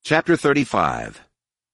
Chapter 35.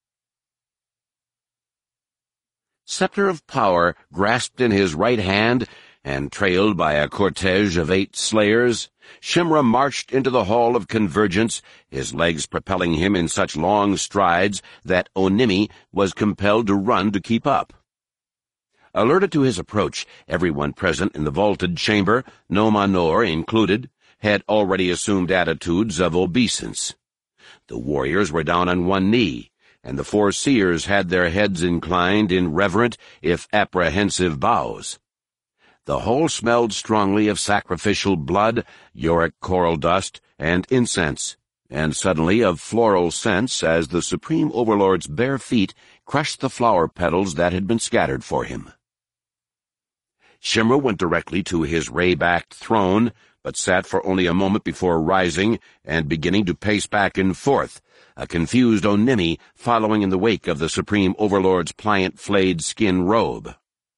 Scepter of power grasped in his right hand, and trailed by a cortege of 8 slayers, Shimra marched into the Hall of Convergence, his legs propelling him in such long strides that Onimi was compelled to run to keep up. Alerted to his approach, everyone present in the vaulted chamber, Nomanor included, had already assumed attitudes of obeisance. The warriors were down on one knee, and the 4 seers had their heads inclined in reverent, if apprehensive bows. The whole smelled strongly of sacrificial blood, Yorick coral dust, and incense, and suddenly of floral scents as the Supreme Overlord's bare feet crushed the flower petals that had been scattered for him. Shimra went directly to his ray-backed throne, but sat for only a moment before rising and beginning to pace back and forth, a confused Onimi following in the wake of the Supreme Overlord's pliant flayed skin robe.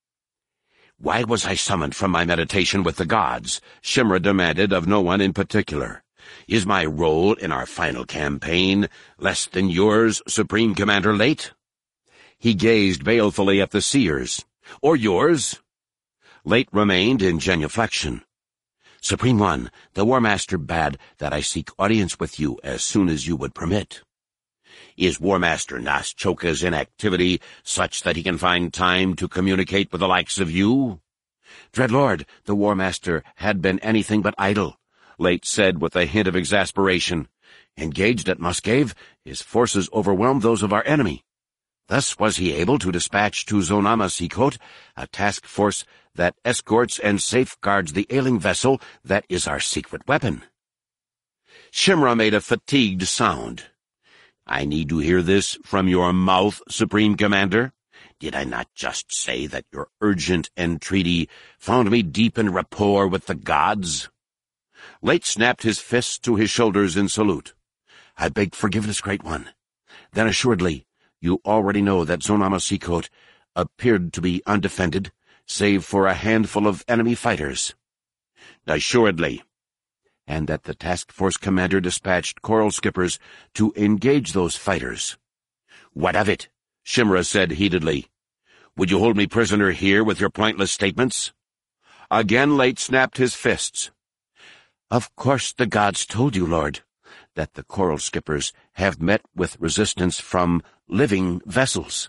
"Why was I summoned from my meditation with the gods?" Shimra demanded of no one in particular. "Is my role in our final campaign less than yours, Supreme Commander Late?" He gazed balefully at the seers. "Or yours?" Late remained in genuflection. "Supreme One, the War Master bade that I seek audience with you as soon as you would permit." "Is War Master Naas Choka's inactivity such that he can find time to communicate with the likes of you?" "Dreadlord, the War Master had been anything but idle," Late said with a hint of exasperation. "Engaged at Muscave, his forces overwhelmed those of our enemy. Thus was he able to dispatch to Zonama-Sikot a task force that escorts and safeguards the ailing vessel that is our secret weapon." Shimra made a fatigued sound. "I need to hear this from your mouth, Supreme Commander. Did I not just say that your urgent entreaty found me deep in rapport with the gods?" Late snapped his fists to his shoulders in salute. "I beg forgiveness, Great One. Then assuredly, you already know that Zonama-Sikot appeared to be undefended, save for a handful of enemy fighters." "Assuredly." "And that the task force commander dispatched coral skippers to engage those fighters." "What of it?" Shimra said heatedly. "Would you hold me prisoner here with your pointless statements?" Again Late snapped his fists. "Of course the gods told you, Lord, that the coral skippers have met with resistance from living vessels."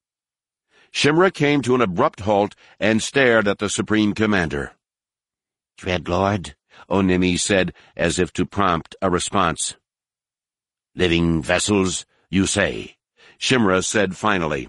Shimra came to an abrupt halt and stared at the Supreme Commander. "Dreadlord," Onimi said, as if to prompt a response. "Living vessels, you say?" Shimra said finally.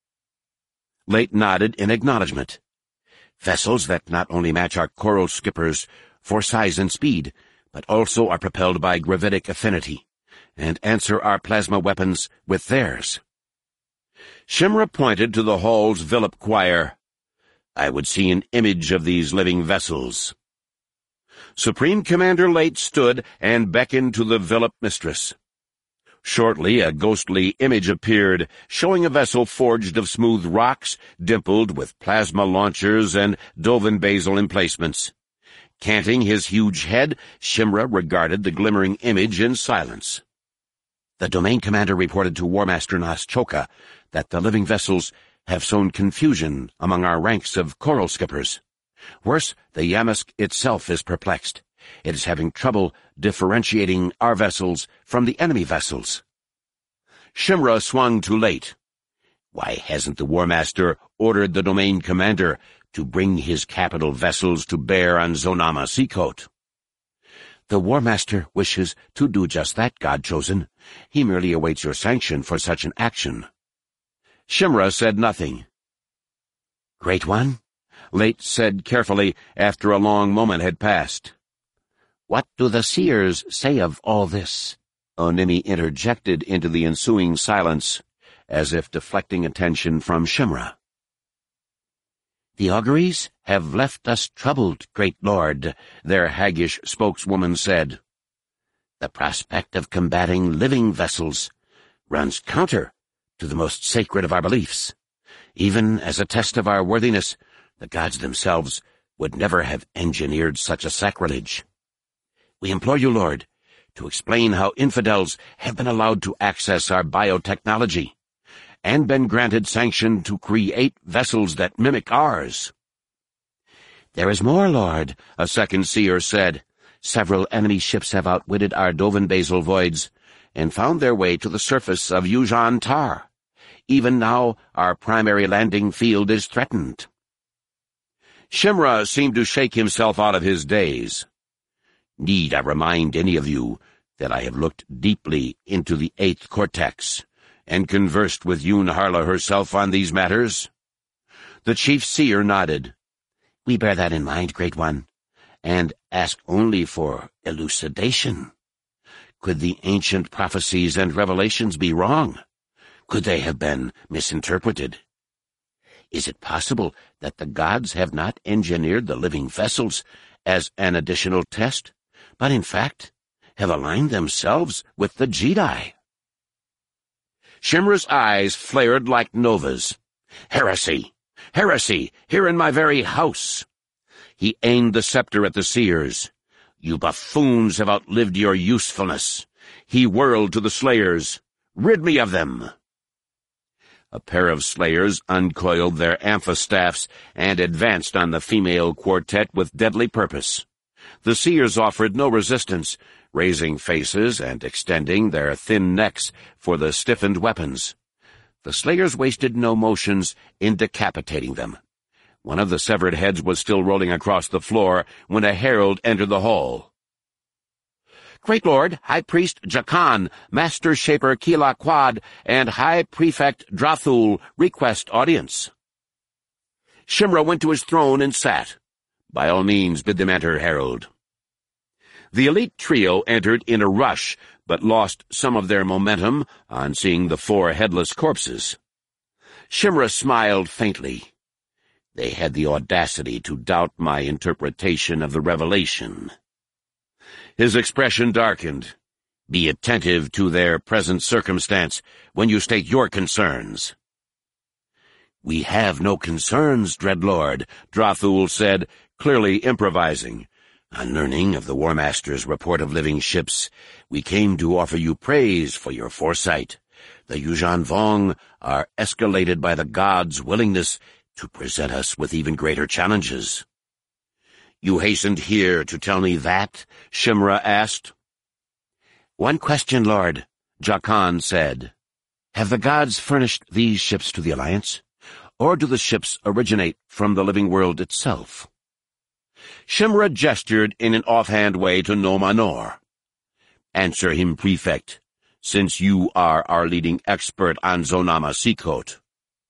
Late nodded in acknowledgement. "Vessels that not only match our coral skippers for size and speed, but also are propelled by gravitic affinity, and answer our plasma weapons with theirs." Shimra pointed to the hall's Villip choir. "I would see an image of these living vessels." Supreme Commander Late stood and beckoned to the Villip mistress. Shortly a ghostly image appeared, showing a vessel forged of smooth rocks, dimpled with plasma launchers and Dovin basal emplacements. Canting his huge head, Shimra regarded the glimmering image in silence. "The Domain Commander reported to War Master Naas Choka that the living vessels have sown confusion among our ranks of coral skippers. Worse, the Yamask itself is perplexed. It is having trouble differentiating our vessels from the enemy vessels." Shimra swung to Late. "Why hasn't the War Master ordered the Domain Commander to bring his capital vessels to bear on Zonama-Sikot?" "The War Master wishes to do just that, God Chosen. He merely awaits your sanction for such an action." Shimra said nothing. "Great One," Late said carefully after a long moment had passed. "What do the seers say of all this?" Onimi interjected into the ensuing silence, as if deflecting attention from Shimra. "The auguries have left us troubled, Great Lord," their haggish spokeswoman said. "The prospect of combating living vessels runs counter to the most sacred of our beliefs. Even as a test of our worthiness, the gods themselves would never have engineered such a sacrilege. We implore you, Lord, to explain how infidels have been allowed to access our biotechnology and been granted sanction to create vessels that mimic ours. "There is more, Lord," a second seer said. "Several enemy ships have outwitted our Dovan basal voids and found their way to the surface of Yuuzhan Tar. Even now, our primary landing field is threatened." Shimra seemed to shake himself out of his daze. "Need I remind any of you that I have looked deeply into the 8th cortex and conversed with Yun Harla herself on these matters?" The chief seer nodded. "We bear that in mind, Great One, and ask only for elucidation. Could the ancient prophecies and revelations be wrong? Could they have been misinterpreted? Is it possible that the gods have not engineered the living vessels as an additional test, but in fact have aligned themselves with the Jedi?" Shimra's eyes flared like novas. "Heresy! Heresy! Here in my very house!" He aimed the scepter at the seers. "You buffoons have outlived your usefulness." He whirled to the slayers. "Rid me of them!" A pair of slayers uncoiled their amphistaffs and advanced on the female quartet with deadly purpose. The seers offered no resistance, raising faces and extending their thin necks for the stiffened weapons. The slayers wasted no motions in decapitating them. One of the severed heads was still rolling across the floor when a herald entered the hall. "Great Lord, High Priest Jakan, Master Shaper Kila Quad, and High Prefect Drathul request audience." Shimra went to his throne and sat. "By all means, bid them enter, herald." The elite trio entered in a rush, but lost some of their momentum on seeing the 4 headless corpses. Shimra smiled faintly. They had the audacity to doubt my interpretation of the revelation. His expression darkened. "Be attentive to their present circumstance when you state your concerns." "We have no concerns, Dreadlord," Drathul said, clearly improvising. "On learning of the War Master's report of living ships, we came to offer you praise for your foresight. The Yuuzhan Vong are escalated by the gods' willingness to present us with even greater challenges." "You hastened here to tell me that?" Shimra asked. "One question, Lord," Jakan said. "Have the gods furnished these ships to the Alliance, or do the ships originate from the living world itself?" Shimra gestured in an offhand way to Nom Anor. "Answer him, Prefect, since you are our leading expert on Zonama Seacoast."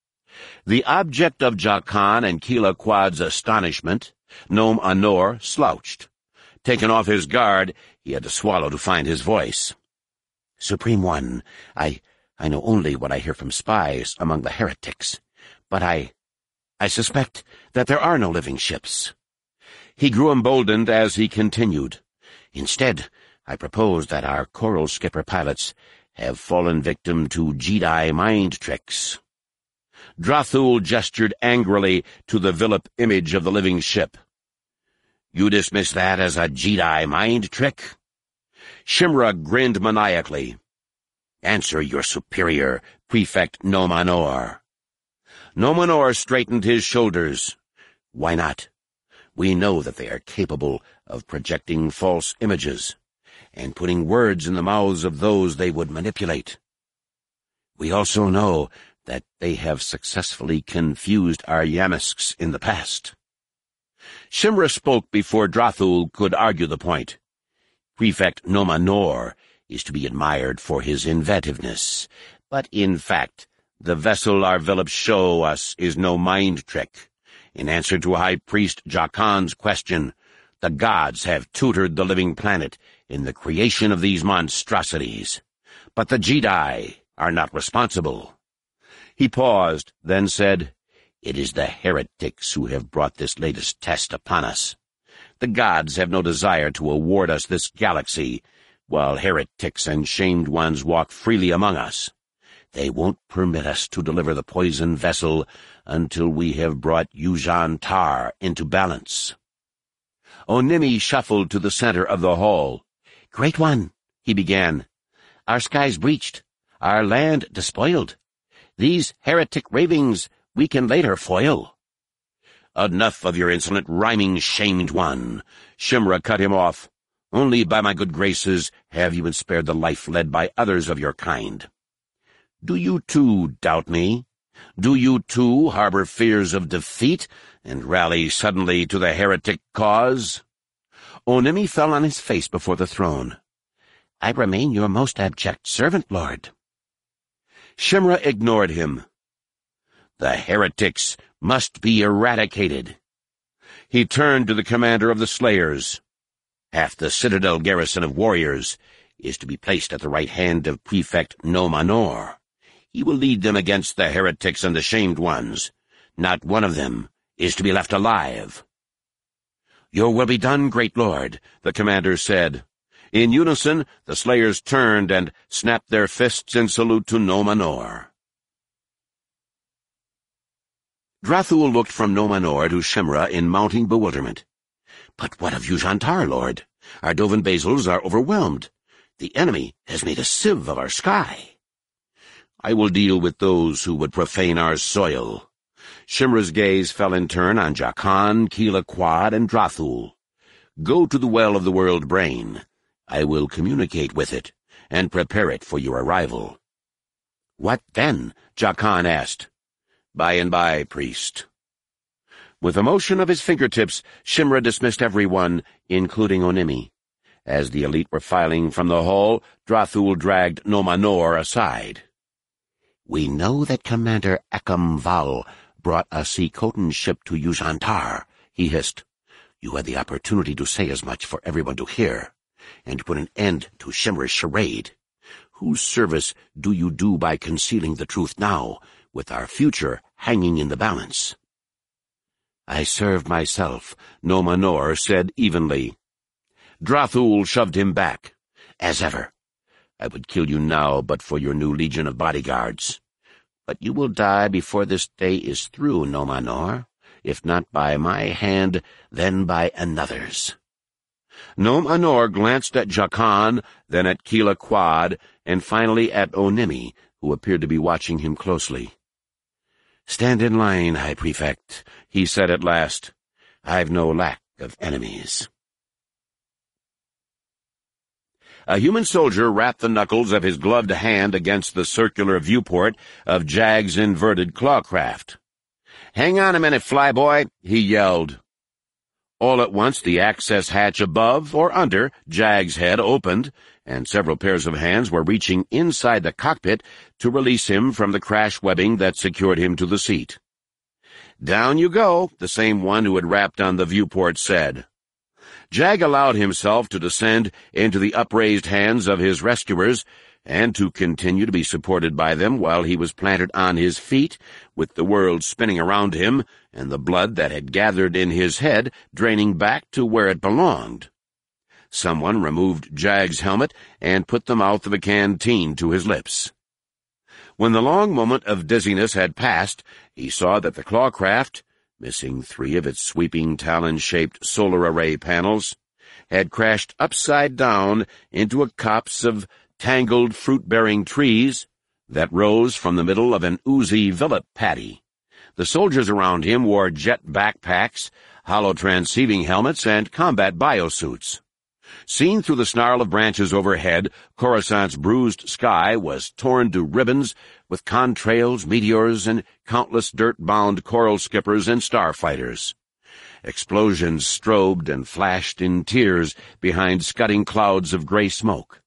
The object of Jakan and Kila Quad's astonishment, Nom Anor slouched. Taken off his guard, he had to swallow to find his voice. "Supreme One, I know only what I hear from spies among the heretics, but I suspect that there are no living ships." He grew emboldened as he continued. "Instead, I propose that our Coral Skipper pilots have fallen victim to Jedi mind tricks." Drathul gestured angrily to the Vilip image of the living ship. "You dismiss that as a Jedi mind trick?" Shimra grinned maniacally. "Answer your superior, Prefect Nom Anor." Nom Anor straightened his shoulders. "Why not? We know that they are capable of projecting false images and putting words in the mouths of those they would manipulate. We also know that they have successfully confused our Yamisks in the past." Shimra spoke before Drathul could argue the point. "Prefect Nom Anor is to be admired for his inventiveness, but in fact, the vessel our Vilips show us is no mind trick. In answer to High Priest Jakan's question, the gods have tutored the living planet in the creation of these monstrosities, but the Jedi are not responsible." He paused, then said, "It is the heretics who have brought this latest test upon us. The gods have no desire to award us this galaxy, while heretics and shamed ones walk freely among us. They won't permit us to deliver the poison vessel until we have brought Yuuzhan Tar into balance." Onimi shuffled to the center of the hall. "Great One," he began. "Our skies breached, our land despoiled. These heretic ravings we can later foil." "Enough of your insolent rhyming, shamed one," Shimra cut him off. "Only by my good graces have you been spared the life led by others of your kind. Do you too doubt me? Do you too harbor fears of defeat and rally suddenly to the heretic cause?" Onemi fell on his face before the throne. "I remain your most abject servant, Lord." Shimra ignored him. "The heretics must be eradicated." He turned to the commander of the Slayers. "Half the citadel garrison of warriors is to be placed at the right hand of Prefect Nomanor. He will lead them against the heretics and the shamed ones. Not one of them is to be left alive." "Your will be done, great lord," the commander said. In unison, the Slayers turned and snapped their fists in salute to Nomanor. Drathul looked from Nomanor to Shimra in mounting bewilderment. "But what of Yuuzhan'tar, Lord? Our Dovin Basils are overwhelmed. The enemy has made a sieve of our sky." "I will deal with those who would profane our soil." Shimra's gaze fell in turn on Jakan, Keela Quad, and Drathul. "Go to the Well of the World Brain. I will communicate with it, and prepare it for your arrival." "What then?" Jakan asked. "By and by, priest." With a motion of his fingertips, Shimra dismissed everyone, including Onemi. As the elite were filing from the hall, Drathul dragged Nomanor aside. "We know that Commander Ekam Val brought a Sea-Khotan ship to Yuuzhan'tar," he hissed. "You had the opportunity to say as much for everyone to hear, and put an end to Shimra's charade. Whose service do you do by concealing the truth now, with our future hanging in the balance?" "I serve myself," Nomanor said evenly. Drathul shoved him back. "As ever. I would kill you now but for your new legion of bodyguards. But you will die before this day is through, Nomanor. If not by my hand, then by another's." Nomanor glanced at Jakan, then at Keela Quad, and finally at Onemi, who appeared to be watching him closely. "Stand in line, High Prefect," he said at last. "I've no lack of enemies." A human soldier rapped the knuckles of his gloved hand against the circular viewport of Jag's inverted clawcraft. "Hang on a minute, flyboy," he yelled. All at once the access hatch above or under Jag's head opened, and several pairs of hands were reaching inside the cockpit to release him from the crash webbing that secured him to the seat. "Down you go," the same one who had rapped on the viewport said. Jag allowed himself to descend into the upraised hands of his rescuers, and to continue to be supported by them while he was planted on his feet, with the world spinning around him, and the blood that had gathered in his head draining back to where it belonged. Someone removed Jag's helmet and put the mouth of a canteen to his lips. When the long moment of dizziness had passed, he saw that the clawcraft, missing 3 of its sweeping talon-shaped solar array panels, had crashed upside down into a copse of tangled fruit-bearing trees that rose from the middle of an oozy Villet paddy. The soldiers around him wore jet backpacks, hollow transceiving helmets, and combat biosuits. Seen through the snarl of branches overhead, Coruscant's bruised sky was torn to ribbons with contrails, meteors, and countless dirt-bound coral skippers and starfighters. Explosions strobed and flashed in tears behind scudding clouds of gray smoke.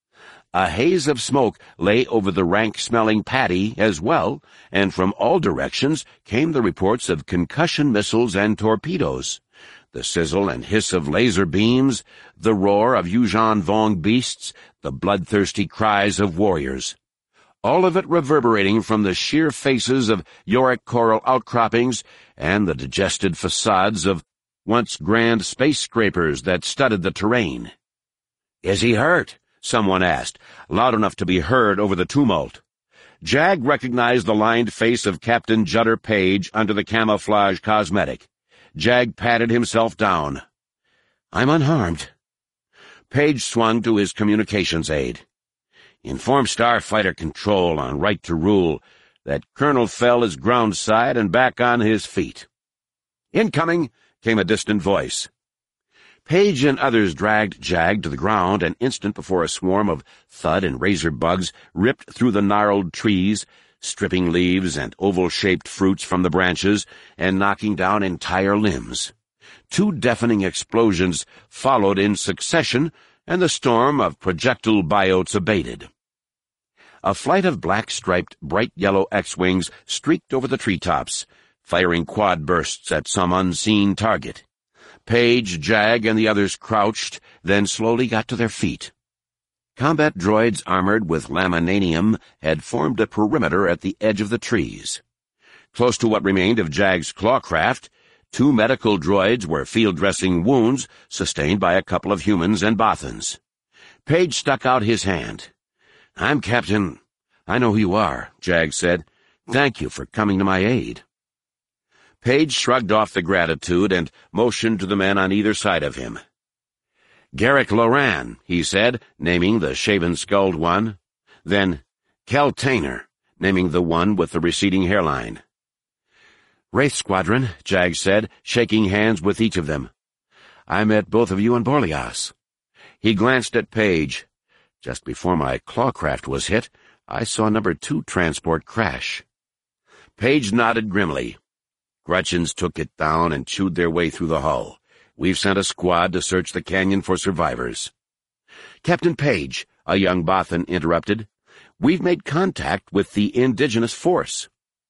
A haze of smoke lay over the rank-smelling paddy as well, and from all directions came the reports of concussion missiles and torpedoes, the sizzle and hiss of laser beams, the roar of Yuuzhan Vong beasts, the bloodthirsty cries of warriors. All of it reverberating from the sheer faces of Yorick coral outcroppings and the digested facades of once grand space scrapers that studded the terrain. "Is he hurt?" someone asked, loud enough to be heard over the tumult. Jag recognized the lined face of Captain Judder Page under the camouflage cosmetic. Jag patted himself down. "I'm unharmed." Page swung to his communications aid. "Inform Starfighter Control on Right to Rule that Colonel Fell is groundside and back on his feet." "Incoming," came a distant voice. Page and others dragged Jag to the ground an instant before a swarm of thud and razor bugs ripped through the gnarled trees, stripping leaves and oval-shaped fruits from the branches and knocking down entire limbs. 2 deafening explosions followed in succession, and the storm of projectile biotes abated. A flight of black-striped, bright yellow X-wings streaked over the treetops, firing quad bursts at some unseen target. Page, Jag, and the others crouched, then slowly got to their feet. Combat droids armored with laminanium had formed a perimeter at the edge of the trees. Close to what remained of Jag's clawcraft, 2 medical droids were field-dressing wounds sustained by a couple of humans and Bothans. Page stuck out his hand. "I'm Captain. I know who you are," Jag said. "Thank you for coming to my aid." Page shrugged off the gratitude and motioned to the men on either side of him. "Garrick Loran," he said, naming the shaven-skulled one. Then, "Kel Tainer," naming the one with the receding hairline. "Wraith Squadron," Jag said, shaking hands with each of them. "I met both of you on Borlias." He glanced at Page. "Just before my clawcraft was hit, I saw number 2 transport crash." Page nodded grimly. "Gretchens took it down and chewed their way through the hull. We've sent a squad to search the canyon for survivors." "Captain Page," a young Bothan interrupted, "we've made contact with the indigenous force."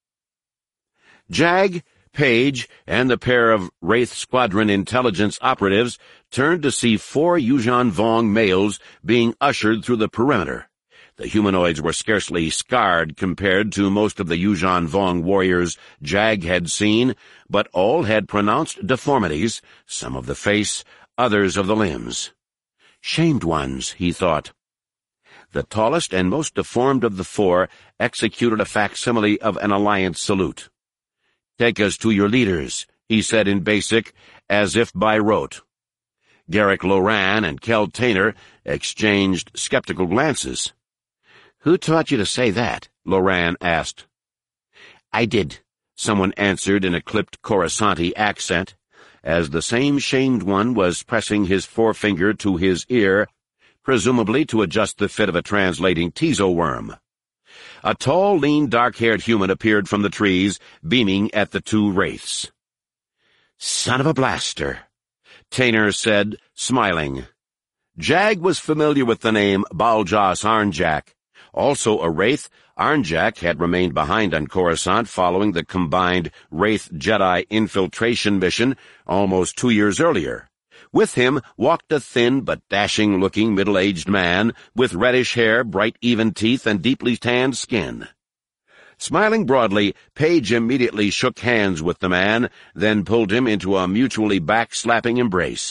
Jag, Page, and the pair of Wraith Squadron intelligence operatives turned to see 4 Yuuzhan Vong males being ushered through the perimeter. The humanoids were scarcely scarred compared to most of the Yuuzhan Vong warriors Jag had seen, but all had pronounced deformities, some of the face, others of the limbs. Shamed ones, he thought. The tallest and most deformed of the 4 executed a facsimile of an alliance salute. "Take us to your leaders," he said in Basic, as if by rote. Garrick Loran and Kel Tainer exchanged skeptical glances. "Who taught you to say that?" Loran asked. "I did," someone answered in a clipped Coruscanti accent, as the same shamed one was pressing his forefinger to his ear, presumably to adjust the fit of a translating tezoworm. A tall, lean, dark-haired human appeared from the trees, beaming at the 2 wraiths. "Son of a blaster," Tainer said, smiling. Jag was familiar with the name Baljas Arnjak. Also a Wraith, Arnjak had remained behind on Coruscant following the combined Wraith-Jedi infiltration mission almost 2 years earlier. With him walked a thin but dashing-looking middle-aged man with reddish hair, bright even teeth, and deeply tanned skin. Smiling broadly, Page immediately shook hands with the man, then pulled him into a mutually back-slapping embrace.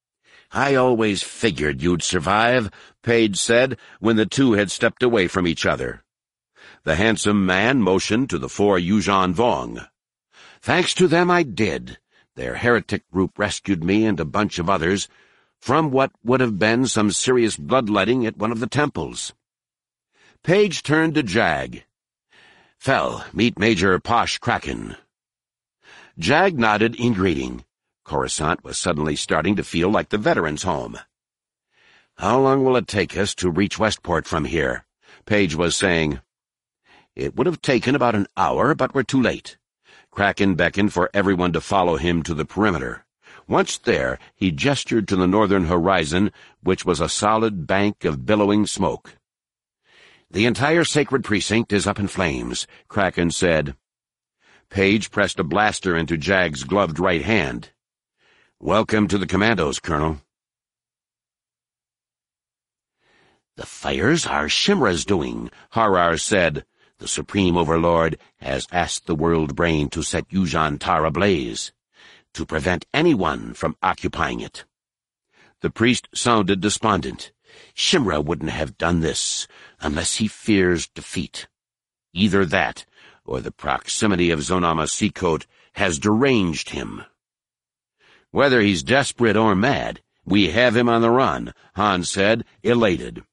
"I always figured you'd survive," Page said, when the 2 had stepped away from each other. The handsome man motioned to the 4 Yuuzhan Vong. "Thanks to them I did. Their heretic group rescued me and a bunch of others from what would have been some serious bloodletting at one of the temples." Page turned to Jag. "Fell, meet Major Posh Kraken." Jag nodded in greeting. Coruscant was suddenly starting to feel like the veterans' home. "How long will it take us to reach Westport from here?" Page was saying. "It would have taken about an hour, but we're too late." Kraken beckoned for everyone to follow him to the perimeter. Once there, he gestured to the northern horizon, which was a solid bank of billowing smoke. "The entire sacred precinct is up in flames," Kraken said. Page pressed a blaster into Jag's gloved right hand. "Welcome to the Commandos, Colonel." "The fires are Shimra's doing," Harar said. "The Supreme Overlord has asked the World Brain to set Yuuzhan Tar ablaze, to prevent anyone from occupying it." The priest sounded despondent. "Shimra wouldn't have done this unless he fears defeat. Either that, or the proximity of Zonama Seacoast has deranged him." "Whether he's desperate or mad, "We have him on the run," Han said, elated.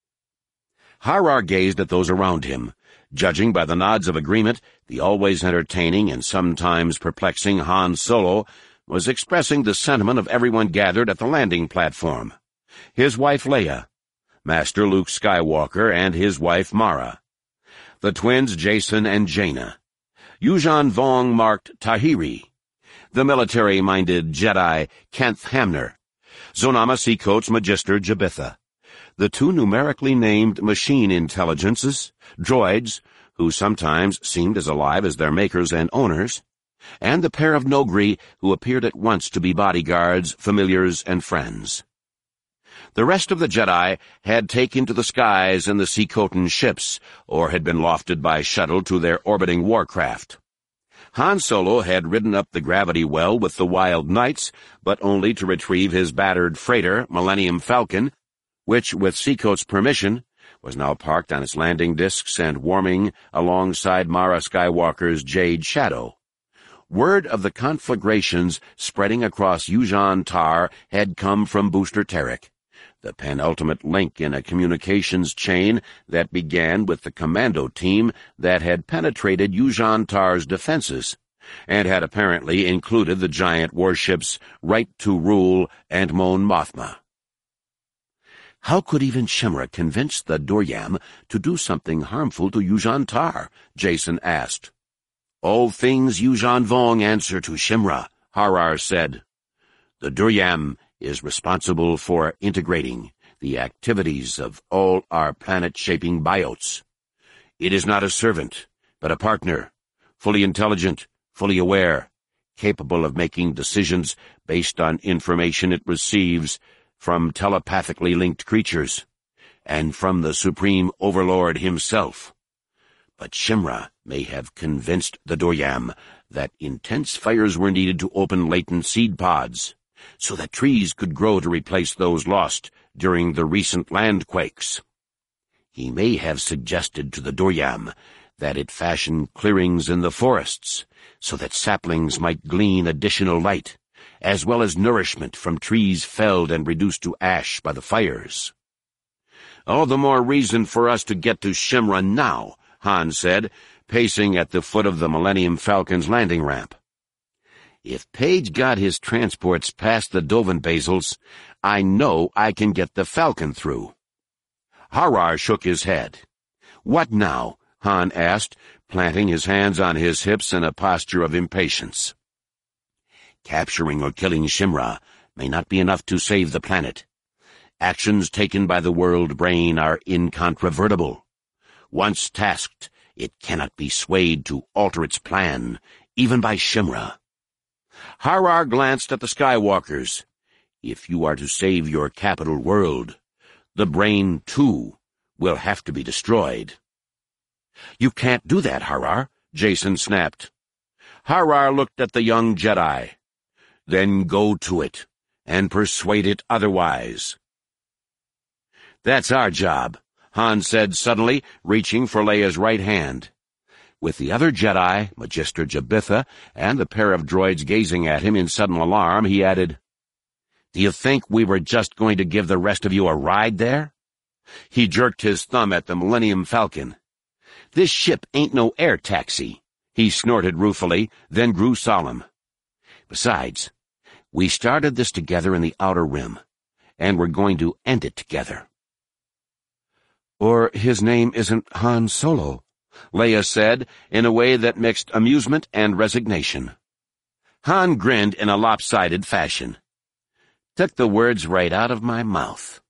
Harar gazed at those around him. Judging by the nods of agreement, the always entertaining and sometimes perplexing Han Solo was expressing the sentiment of everyone gathered at the landing platform. His wife Leia, Master Luke Skywalker and his wife Mara, the twins Jacen and Jaina, Yuuzhan Vong marked Tahiri, the military-minded Jedi Kenth Hamner, Zonama Seacoast's Magister Jabitha, the two numerically named machine intelligences, droids, who sometimes seemed as alive as their makers and owners, and the pair of Noghri who appeared at once to be bodyguards, familiars, and friends. The rest of the Jedi had taken to the skies in the Seacoastan ships, or had been lofted by shuttle to their orbiting warcraft. Han Solo had ridden up the gravity well with the Wild Knights, but only to retrieve his battered freighter, Millennium Falcon, which, with Seacoast's permission, was now parked on its landing discs and warming alongside Mara Skywalker's Jade Shadow. Word of the conflagrations spreading across Yuuzhan Tar had come from Booster Terrik, the penultimate link in a communications chain that began with the commando team that had penetrated Yuuzhan Tar's defenses, and had apparently included the giant warships Right to Rule and Mon Mothma. How could even Shimra convince the Doryam to do something harmful to Yuuzhan Tar? Jacen asked. "All things Yuuzhan Vong answer to Shimra," Harar said. "The Doryam is responsible for integrating the activities of all our planet-shaping biotes. It is not a servant, but a partner, fully intelligent, fully aware, capable of making decisions based on information it receives from telepathically linked creatures, and from the Supreme Overlord himself. But Shimra may have convinced the Doryam that intense fires were needed to open latent seed pods, so that trees could grow to replace those lost during the recent landquakes. He may have suggested to the Doryam that it fashion clearings in the forests, so that saplings might glean additional light, as well as nourishment from trees felled and reduced to ash by the fires. "All the more reason for us to get to Shimra now," Han said, pacing at the foot of the Millennium Falcon's landing ramp. "If Page got his transports past the Dovin Basils, I know I can get the Falcon through." Harar shook his head. "What now?" Han asked, planting his hands on his hips in a posture of impatience. "Capturing or killing Shimra may not be enough to save the planet. Actions taken by the world brain are incontrovertible. Once tasked, it cannot be swayed to alter its plan, even by Shimra." Harar glanced at the Skywalkers. "If you are to save your capital world, the brain, too, will have to be destroyed." "You can't do that, Harar," Jacen snapped. Harar looked at the young Jedi. "Then go to it, and persuade it otherwise." "That's our job," Han said suddenly, reaching for Leia's right hand. With the other Jedi, Magister Jabitha, and the pair of droids gazing at him in sudden alarm, he added, "Do you think we were just going to give the rest of you a ride there?" He jerked his thumb at the Millennium Falcon. "This ship ain't no air taxi," he snorted ruefully, then grew solemn. "Besides, we started this together in the Outer Rim, and we're going to end it together." "Or his name isn't Han Solo," Leia said, in a way that mixed amusement and resignation. Han grinned in a lopsided fashion. "Took the words right out of my mouth."